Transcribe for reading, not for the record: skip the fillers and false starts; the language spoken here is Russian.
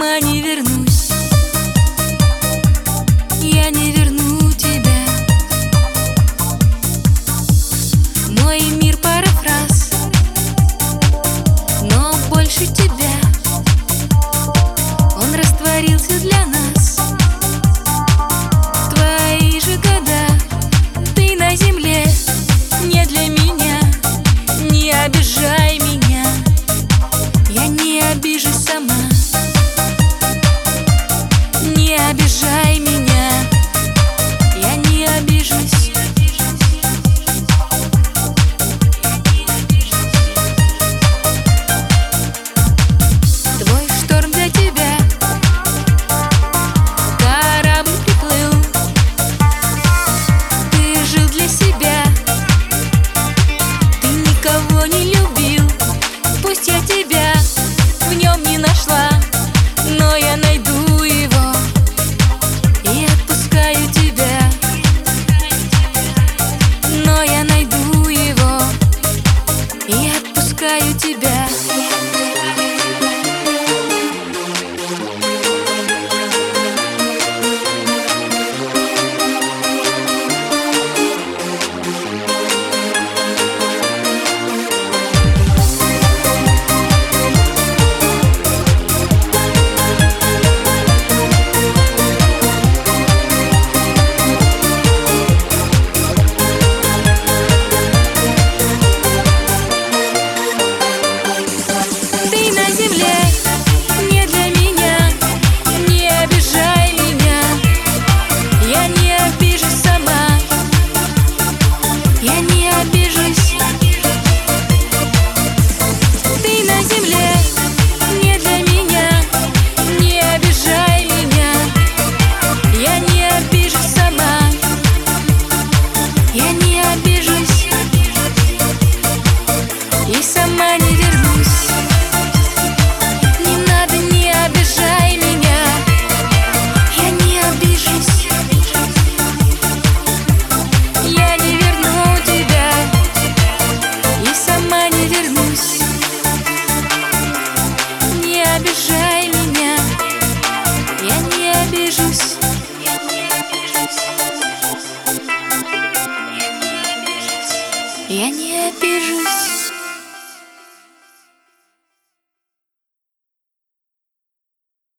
сама не вернусь. Я не верну тебя. Мой мир пара фраз, но больше тебя. Он растворился для нас. Твои же года, ты на земле не для меня. Не обижай меня, я не обижусь сама. Не обижай меня, я не обижусь. Твой шторм для тебя, корабль приплыл. Ты жил для себя, ты никого не любил. Пусть я тебя в нем не нашла, но я найду его и отпускаю тебя. Но я найду его и отпускаю тебя. И сама не вернусь. Не надо, не обижай меня, я не обижусь. Я не верну тебя и сама не вернусь. Не обижай меня, я не обижусь. Я не обижусь.